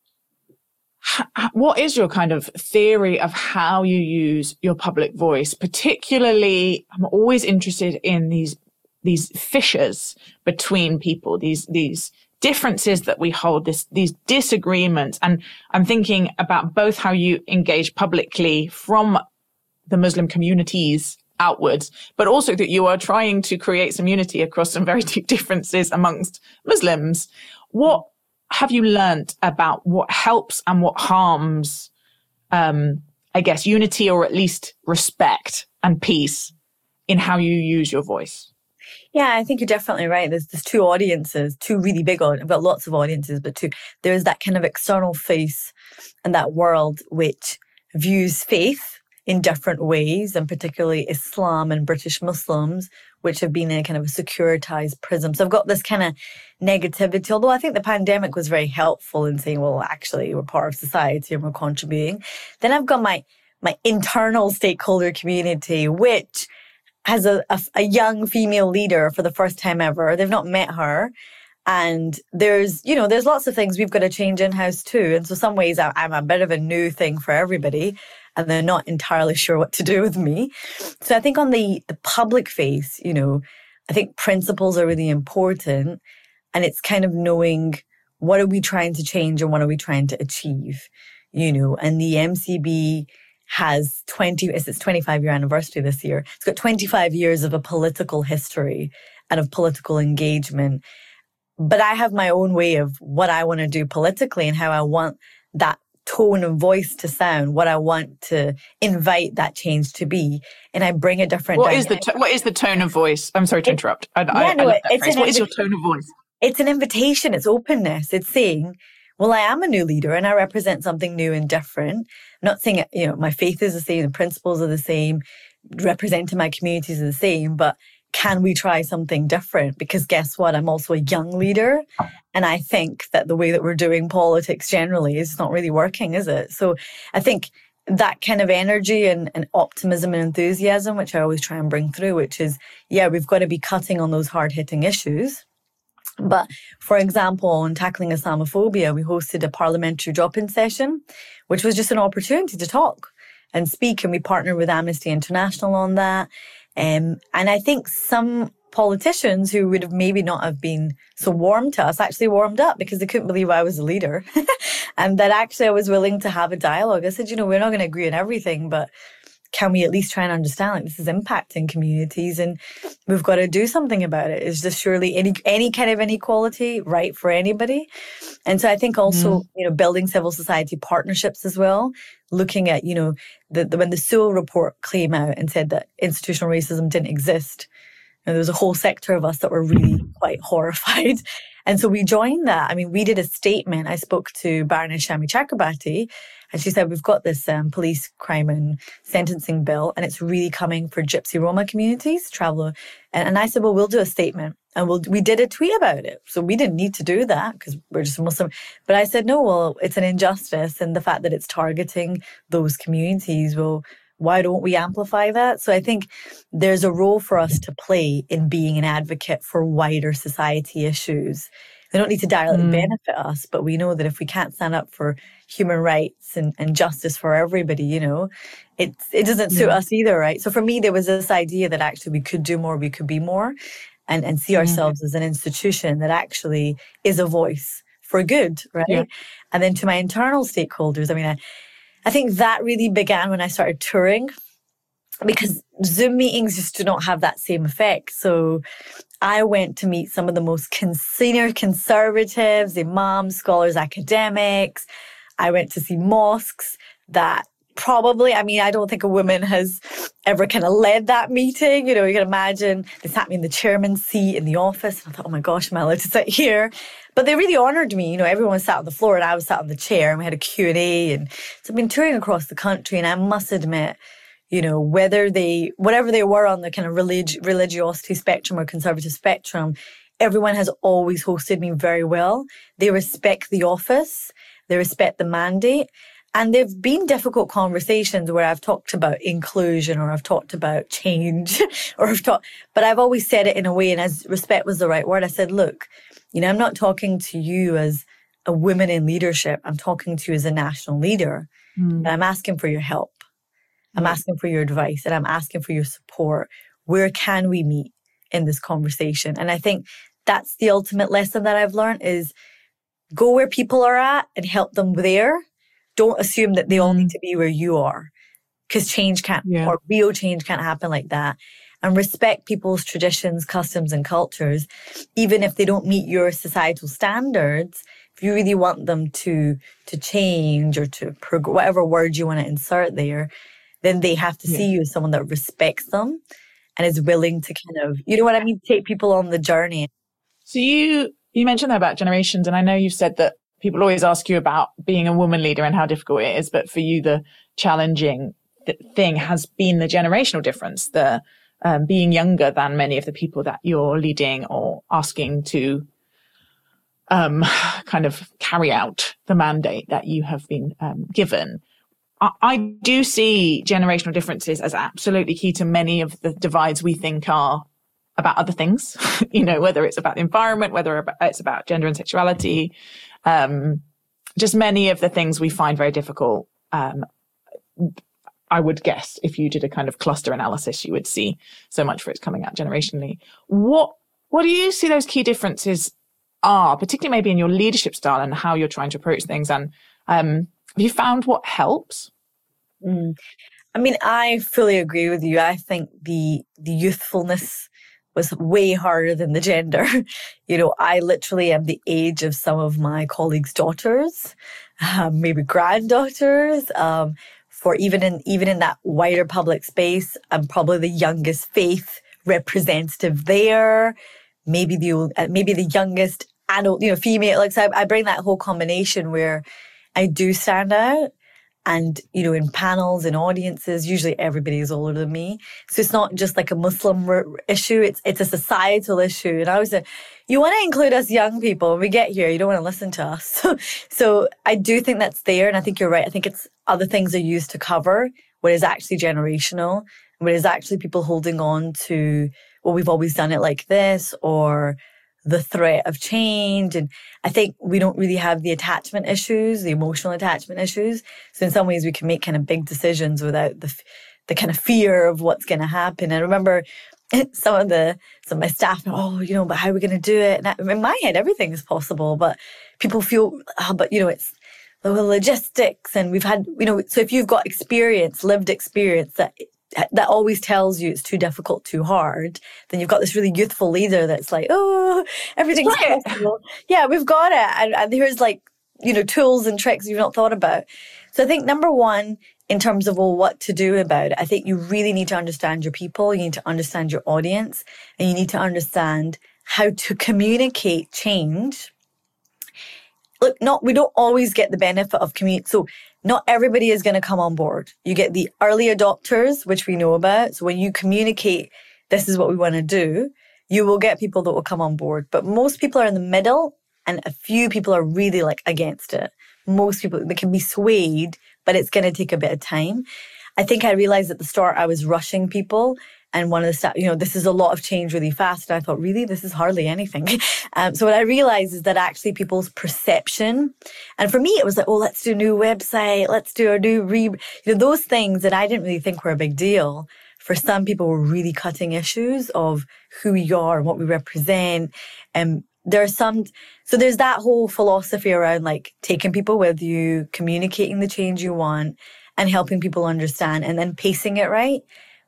S1: what is your kind of theory of how you use your public voice? Particularly, I'm always interested in these, these fissures between people, these, these differences that we hold, this, these disagreements. And I'm thinking about both how you engage publicly from the Muslim communities outwards, but also that you are trying to create some unity across some very deep differences amongst Muslims. What have you learnt about what helps and what harms, um, I guess, unity or at least respect and peace in how you use your voice?
S2: Yeah, I think you're definitely right. There's there's two audiences, two really big audiences. I've got lots of audiences, but two. There's that kind of external face and that world which views faith in different ways, and particularly Islam and British Muslims which have been in a kind of a securitized prism. So I've got this kind of negativity, although I think the pandemic was very helpful in saying, well, actually, we're part of society and we're contributing. Then I've got my my internal stakeholder community, which has a, a, a young female leader for the first time ever. They've not met her. And there's, you know, there's lots of things we've got to change in-house too. And so some ways I'm a bit of a new thing for everybody and they're not entirely sure what to do with me. So I think on the, the public face, you know, I think principles are really important. And it's kind of knowing what are we trying to change and what are we trying to achieve, you know, and the M C B has twenty, it's its twenty-five year anniversary this year. It's got twenty-five years of a political history and of political engagement. But I have my own way of what I want to do politically and how I want that tone and voice to sound, what I want to invite that change to be. And I bring a different
S1: What is the to- what is the tone of voice? I'm sorry to interrupt. I,
S2: yeah,
S1: I,
S2: no,
S1: I love that
S2: it's
S1: phrase.
S2: an
S1: What is
S2: invi-
S1: your tone of voice?
S2: It's an invitation. It's openness. It's saying, well, I am a new leader and I represent something new and different. I'm not saying, you know, my faith is the same, the principles are the same, representing my communities are the same, but can we try something different? Because guess what? I'm also a young leader. And I think that the way that we're doing politics generally is not really working, is it? So I think that kind of energy and, and optimism and enthusiasm, which I always try and bring through, which is, yeah, we've got to be cutting on those hard-hitting issues. But for example, on tackling Islamophobia, we hosted a parliamentary drop-in session, which was just an opportunity to talk and speak. And we partnered with Amnesty International on that. Um, and I think some politicians who would have maybe not have been so warm to us actually warmed up because they couldn't believe I was a leader and that actually I was willing to have a dialogue. I said, you know, we're not going to agree on everything, but can we at least try and understand like this is impacting communities and we've got to do something about it? Is this surely any any kind of inequality right for anybody? And so I think also, mm. you know, building civil society partnerships as well, looking at, you know, the, the when the Sewell report came out and said that institutional racism didn't exist, and there was a whole sector of us that were really quite horrified. And so we joined that. I mean, we did a statement. I spoke to Baroness Shami Chakrabarti, and she said, we've got this um, police crime and sentencing bill, and it's really coming for Gypsy Roma communities, traveler. And, and I said, well, we'll do a statement. And we'll, we did a tweet about it. So we didn't need to do that because we're just Muslim. But I said, no, well, it's an injustice. And the fact that it's targeting those communities, well, why don't we amplify that? So I think there's a role for us to play in being an advocate for wider society issues. They don't need to directly mm. benefit us, but we know that if we can't stand up for human rights and, and justice for everybody, you know, it, it doesn't suit yeah. us either, right? So for me, there was this idea that actually we could do more, we could be more, and, and see ourselves mm. as an institution that actually is a voice for good, right? Yeah. And then to my internal stakeholders, I mean, I, I think that really began when I started touring because Zoom meetings just do not have that same effect. So I went to meet some of the most con- senior conservatives, imams, scholars, academics. I went to see mosques that probably, I mean, I don't think a woman has ever kind of led that meeting. You know, you can imagine they sat me in the chairman's seat in the office. And I thought, oh my gosh, am I allowed to sit here? But they really honoured me. You know, everyone sat on the floor and I was sat on the chair and we had a Q and A. And so I've been touring across the country and I must admit, you know, whether they, whatever they were on the kind of relig- religiosity spectrum or conservative spectrum, everyone has always hosted me very well. They respect the office. They respect the mandate. And there've been difficult conversations where I've talked about inclusion or I've talked about change or I've talked, but I've always said it in a way, and as respect was the right word, I said, look, you know, I'm not talking to you as a woman in leadership. I'm talking to you as a national leader. Mm. And I'm asking for your help. I'm mm. asking for your advice and I'm asking for your support. Where can we meet in this conversation? And I think that's the ultimate lesson that I've learned is go where people are at and help them there. Don't assume that they all need to be where you are because change can't, yeah. or real change can't happen like that. And respect people's traditions, customs, and cultures, even if they don't meet your societal standards. If you really want them to to change or to prog- whatever word you want to insert there, then they have to yeah. see you as someone that respects them and is willing to kind of, you know what I mean, take people on the journey.
S1: So you you mentioned that about generations, and I know you've said that people always ask you about being a woman leader and how difficult it is, but for you, the challenging th- thing has been the generational difference, the
S3: um, being younger than many of the people that you're leading or asking to um, kind of carry out the mandate that you have been um, given. I, I do see generational differences as absolutely key to many of the divides we think are about other things, you know, whether it's about the environment, whether it's about gender and sexuality, um, just many of the things we find very difficult. Um, I would guess if you did a kind of cluster analysis, you would see so much for it's coming out generationally. What, what do you see those key differences are, particularly maybe in your leadership style and how you're trying to approach things? And, um, have you found what helps?
S2: Mm. I mean, I fully agree with you. I think the, the youthfulness was way harder than the gender. You know, I literally am the age of some of my colleagues' daughters, um, maybe granddaughters. Um, for even in even in that wider public space, I'm probably the youngest faith representative there. Maybe the uh, maybe the youngest adult, you know, female. Like, so I, I bring that whole combination where I do stand out. And, you know, in panels and audiences, usually everybody is older than me. So it's not just like a Muslim issue. It's, it's a societal issue. And I was like, you want to include us young people. When we get here, you don't want to listen to us. So, so I do think that's there. And I think you're right. I think it's other things are used to cover what is actually generational, what is actually people holding on to, well, we've always done it like this, or the threat of change. And I think we don't really have the attachment issues, the emotional attachment issues. So in some ways we can make kind of big decisions without the the kind of fear of what's going to happen. And I remember some of the, some of my staff, oh, you know, but how are we going to do it? And I, in my head, everything is possible, but people feel, oh, but you know, it's the logistics. And we've had, you know, so if you've got experience, lived experience that that always tells you it's too difficult, too hard, then you've got this really youthful leader that's like, oh, everything's
S3: right.
S2: possible. Yeah, we've got it. And, and here's like, you know, tools and tricks you've not thought about. So I think number one, in terms of, well, what to do about it, I think you really need to understand your people. You need to understand your audience, and you need to understand how to communicate change. Look, not, we don't always get the benefit of community. So not everybody is going to come on board. You get the early adopters, which we know about. So when you communicate, this is what we want to do, you will get people that will come on board. But most people are in the middle, and a few people are really like against it. Most people, they can be swayed, but it's going to take a bit of time. I think I realized at the start I was rushing people. And one of the staff, you know, this is a lot of change really fast. And I thought, really, this is hardly anything. Um, so what I realized is that actually people's perception, and for me, it was like, oh, let's do a new website. Let's do a new re, you know, those things that I didn't really think were a big deal. For some people were really cutting issues of who we are and what we represent. And there are some, so there's that whole philosophy around like taking people with you, communicating the change you want, and helping people understand, and then pacing it right.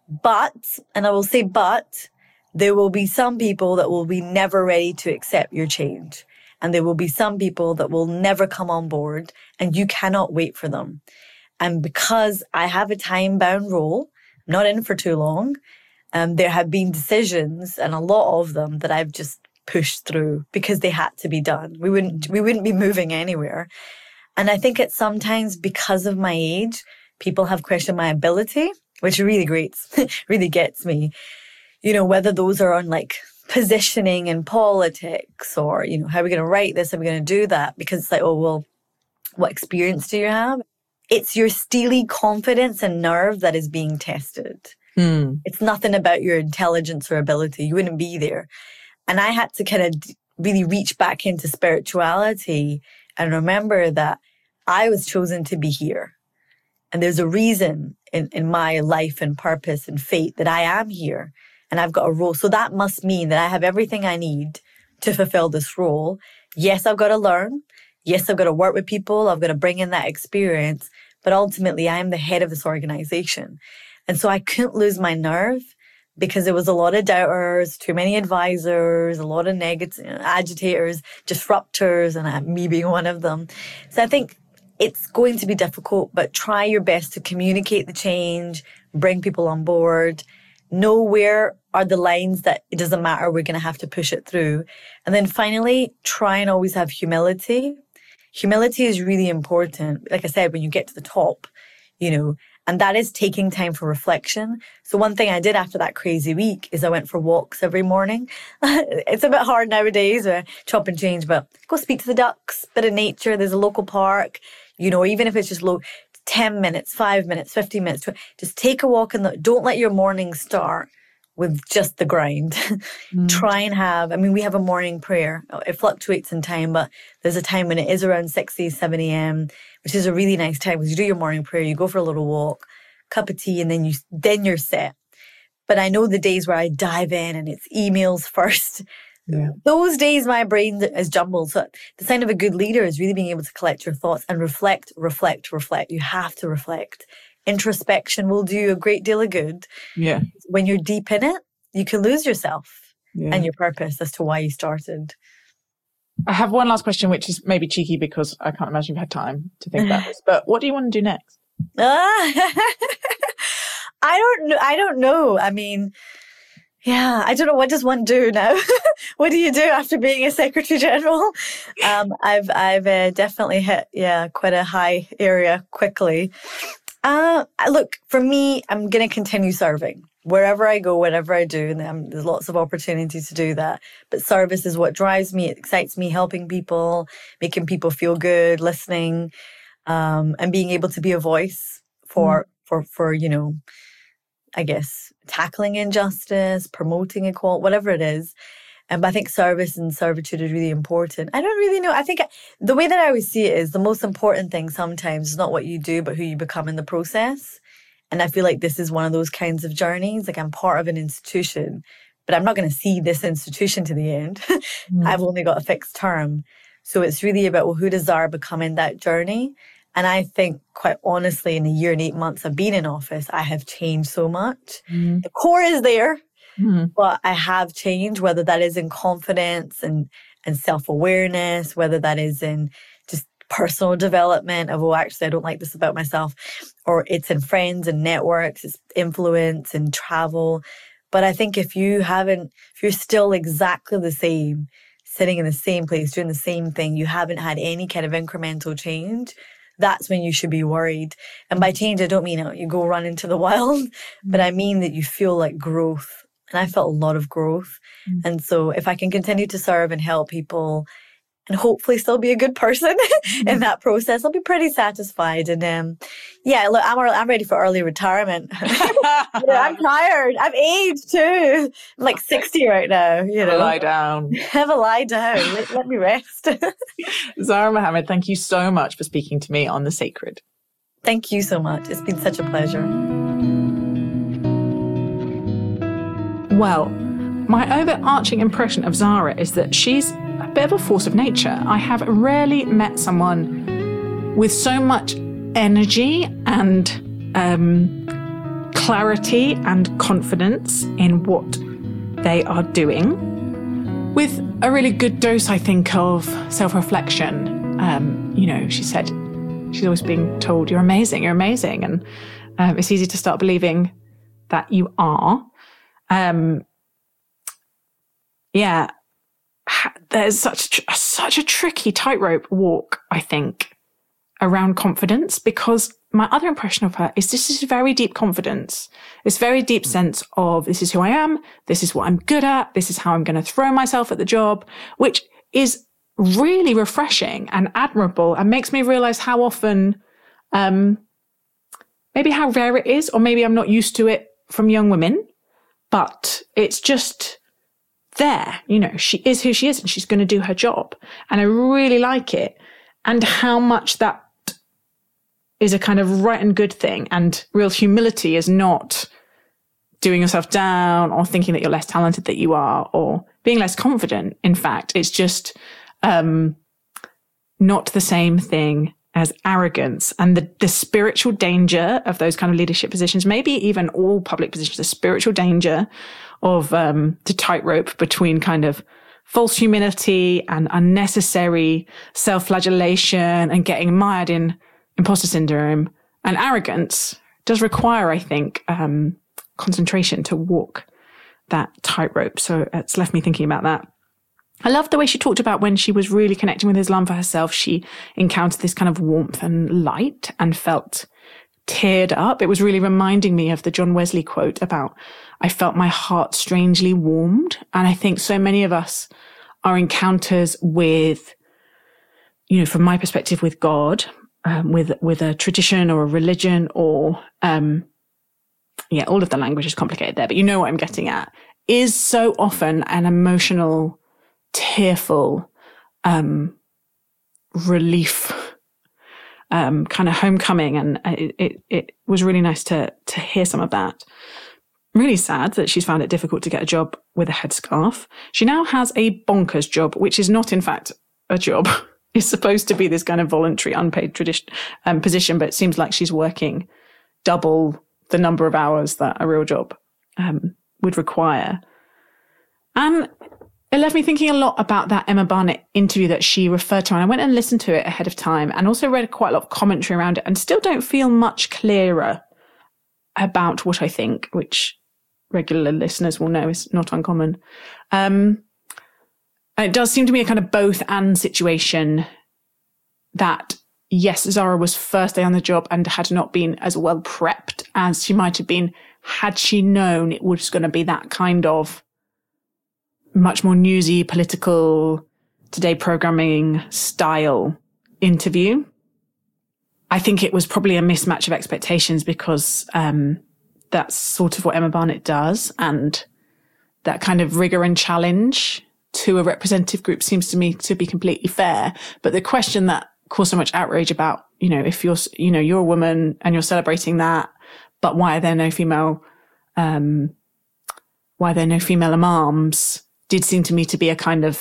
S2: But, and I will say but, there will be some people that will be never ready to accept your change. And there will be some people that will never come on board, and you cannot wait for them. And because I have a time-bound role, I'm not in for too long, um, there have been decisions, and a lot of them, that I've just pushed through because they had to be done. We wouldn't, we wouldn't be moving anywhere. And I think it's sometimes because of my age, people have questioned my ability, which really grates, really gets me. You know, whether those are on like positioning in politics, or, you know, how are we going to write this? How are we going to do that? Because it's like, oh, well, what experience do you have? It's your steely confidence and nerve that is being tested.
S3: Hmm.
S2: It's nothing about your intelligence or ability. You wouldn't be there. And I had to kind of really reach back into spirituality and remember that I was chosen to be here. And there's a reason in, in my life and purpose and fate that I am here, and I've got a role. So that must mean that I have everything I need to fulfill this role. Yes, I've got to learn. Yes, I've got to work with people. I've got to bring in that experience. But ultimately, I am the head of this organization. And so I couldn't lose my nerve, because there was a lot of doubters, too many advisors, a lot of negative agitators, disruptors, and me being one of them. So I think it's going to be difficult, but try your best to communicate the change, bring people on board, know where are the lines that it doesn't matter, we're going to have to push it through. And then finally, try and always have humility. Humility is really important. Like I said, when you get to the top, you know, And that is taking time for reflection. So one thing I did after that crazy week is I went for walks every morning. It's a bit hard nowadays, uh, chop and change, but go speak to the ducks, bit of nature. There's a local park, you know, even if it's just low, ten minutes, five minutes, fifteen minutes, just take a walk in the, don't let your morning start with just the grind. Mm. Try and have, I mean, we have a morning prayer. It fluctuates in time, but there's a time when it is around six, seven a.m., which is a really nice time because you do your morning prayer, you go for a little walk, cup of tea, and then you, then you're set. But I know the days where I dive in and it's emails first. Yeah. Those days, my brain is jumbled. So the sign of a good leader is really being able to collect your thoughts and reflect, reflect, reflect. You have to reflect. Introspection will do you a great deal of good.
S3: Yeah.
S2: When you're deep in it, you can lose yourself
S3: yeah.
S2: and your purpose as to why you started.
S3: I have one last question, which is maybe cheeky because I can't imagine you've had time to think about this. But what do you want to do next?
S2: Uh, I don't know. I don't know. I mean, yeah, I don't know. What does one do now? What do you do after being a Secretary General? Um, I've I've uh, definitely hit yeah quite a high area quickly. Uh, look, for me, I'm going to continue serving. Wherever I go, whatever I do, and um, there's lots of opportunities to do that. But service is what drives me. It excites me, helping people, making people feel good, listening, um, and being able to be a voice for, mm. for, for, you know, I guess, tackling injustice, promoting equality, whatever it is. And I think service and servitude is really important. I don't really know. I think the way that I always see it is the most important thing sometimes is not what you do, but who you become in the process. And I feel like this is one of those kinds of journeys. Like I'm part of an institution, but I'm not going to see this institution to the end. Mm. I've only got a fixed term. So it's really about, well, who does Zara become in that journey? And I think quite honestly, in the year and eight months I've been in office, I have changed so much. Mm. The core is there. Mm-hmm. But I have changed, whether that is in confidence and, and self-awareness, whether that is in just personal development of, oh, actually, I don't like this about myself, or it's in friends and networks, it's influence and travel. But I think if you haven't, if you're still exactly the same, sitting in the same place, doing the same thing, you haven't had any kind of incremental change, that's when you should be worried. And by change, I don't mean you go run into the wild, mm-hmm. but I mean that you feel like growth. And I felt a lot of growth. Mm. And so if I can continue to serve and help people and hopefully still be a good person mm. in that process, I'll be pretty satisfied. And um, yeah, look, I'm, I'm ready for early retirement. Yeah, I'm tired. I've aged too. I'm like sixty right now. You know,
S3: have a lie down.
S2: Have a lie down. Let, let me rest.
S3: Zara Mohammed, thank you so much for speaking to me on The Sacred.
S2: Thank you so much. It's been such a pleasure.
S1: Well, my overarching impression of Zara is that she's a bit of a force of nature. I have rarely met someone with so much energy and um, clarity and confidence in what they are doing, with a really good dose, I think, of self-reflection. Um, you know, she said she's always being told, you're amazing, you're amazing. And um, it's easy to start believing that you are. Um, yeah, there's such such a tricky tightrope walk, I think, around confidence, because my other impression of her is this is very deep confidence. This very deep sense of this is who I am, this is what I'm good at, this is how I'm going to throw myself at the job, which is really refreshing and admirable and makes me realize how often, um, maybe how rare it is, or maybe I'm not used to it from young women. But it's just there, you know, she is who she is and she's going to do her job. And I really like it. And how much that is a kind of right and good thing. And real humility is not doing yourself down or thinking that you're less talented than you are or being less confident. In fact, it's just um, not the same thing as arrogance, and the, the spiritual danger of those kind of leadership positions, maybe even all public positions, the spiritual danger of um, the tightrope between kind of false humility and unnecessary self-flagellation and getting mired in imposter syndrome and arrogance does require, I think, um, concentration to walk that tightrope. So it's left me thinking about that. I loved the way she talked about when she was really connecting with Islam for herself. She encountered this kind of warmth and light and felt teared up. It was really reminding me of the John Wesley quote about, I felt my heart strangely warmed. And I think so many of us, our encounters with, you know, from my perspective with God, um, with, with a tradition or a religion or, um, yeah, all of the language is complicated there, but you know what I'm getting at, is so often an emotional, tearful, um, relief, um, kind of homecoming. And it, it, it was really nice to, to hear some of that. Really sad that she's found it difficult to get a job with a headscarf. She now has a bonkers job, which is not, in fact, a job. It's supposed to be this kind of voluntary, unpaid tradition, um, position, but it seems like she's working double the number of hours that a real job um, would require. And it left me thinking a lot about that Emma Barnett interview that she referred to. And I went and listened to it ahead of time and also read quite a lot of commentary around it and still don't feel much clearer about what I think, which regular listeners will know is not uncommon. Um, and it does seem to be a kind of both and situation that, yes, Zara was first day on the job and had not been as well prepped as she might have been had she known it was going to be that kind of much more newsy, political, Today programming style interview. I think it was probably a mismatch of expectations because um, that's sort of what Emma Barnett does. And that kind of rigor and challenge to a representative group seems to me to be completely fair. But the question that caused so much outrage about, you know, if you're, you know, you're a woman and you're celebrating that, but why are there no female, um, why are there no female imams, did seem to me to be a kind of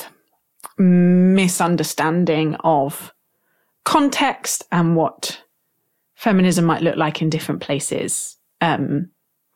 S1: misunderstanding of context and what feminism might look like in different places. Um,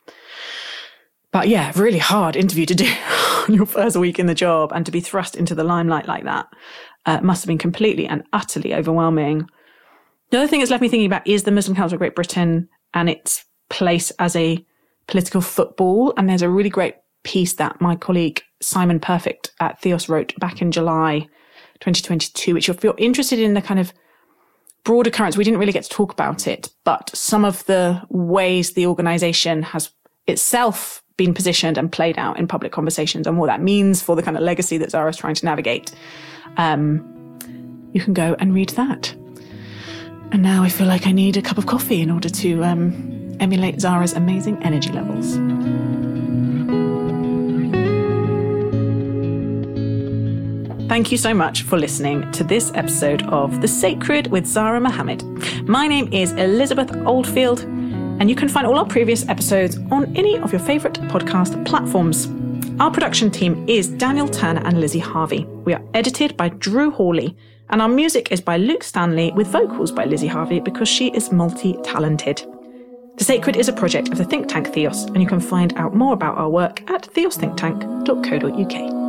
S1: but yeah, really hard interview to do on your first week in the job, and to be thrust into the limelight like that uh, must have been completely and utterly overwhelming. The other thing it's left me thinking about is the Muslim Council of Great Britain and its place as a political football. And there's a really great piece that my colleague Simon Perfect at Theos wrote back in July twenty twenty-two, which if you're interested in the kind of broader currents, we didn't really get to talk about it, but some of the ways the organisation has itself been positioned and played out in public conversations and what that means for the kind of legacy that Zara's trying to navigate. Um, you can go and read that. And now I feel like I need a cup of coffee in order to um, emulate Zara's amazing energy levels. Thank you so much for listening to this episode of The Sacred with Zara Mohammed. My name is Elizabeth Oldfield, and you can find all our previous episodes on any of your favourite podcast platforms. Our production team is Daniel Turner and Lizzie Harvey. We are edited by Drew Hawley, and our music is by Luke Stanley with vocals by Lizzie Harvey because she is multi-talented. The Sacred is a project of the think tank Theos, and you can find out more about our work at theos think tank dot co dot uk.